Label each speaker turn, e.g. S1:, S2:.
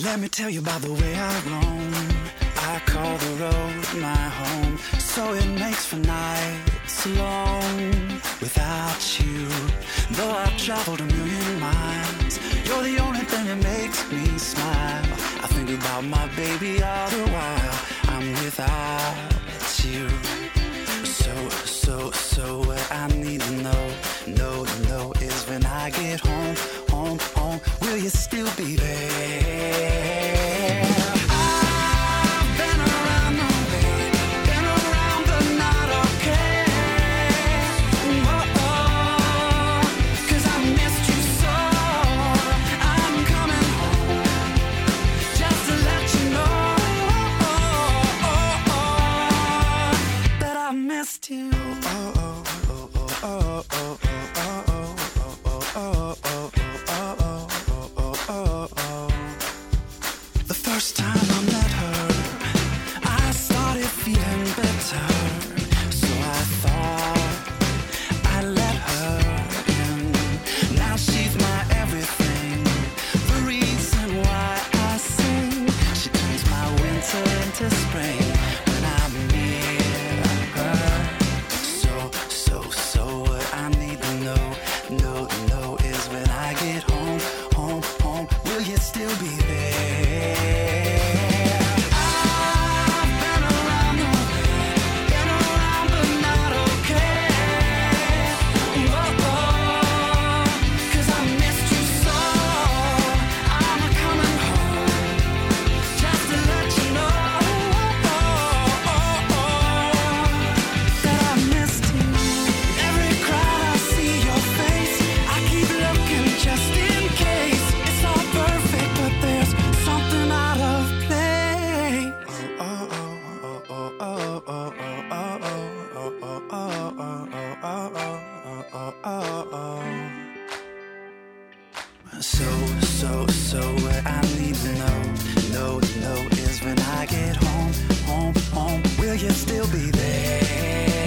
S1: Let me tell you about the way I roam. I call the road my home, so it makes for nights alone without you. Though I've traveled a million miles, you're the only thing that makes me smile. I think about my baby all the while I'm without you. So what I need to know is when I get home, will you still be there? I've been around the way, been around but not okay. Oh, 'cause I missed you so. I'm coming home just to let you know that I missed you. The first time I met her, I started feeling better. So I thought I'd let her in. Now she's my everything, the reason why I sing. She turns my winter into spring when I'm near her. So what I need to know is when I get home, will you still be there? I've been around the way, been around but not okay. Oh, 'cause I missed you so. I'm coming home just to let you know that I missed you. Every crowd I see your face, I keep looking just in case. It's all perfect, but there's something out of place. So what I need to know is when I get home, will you still be there?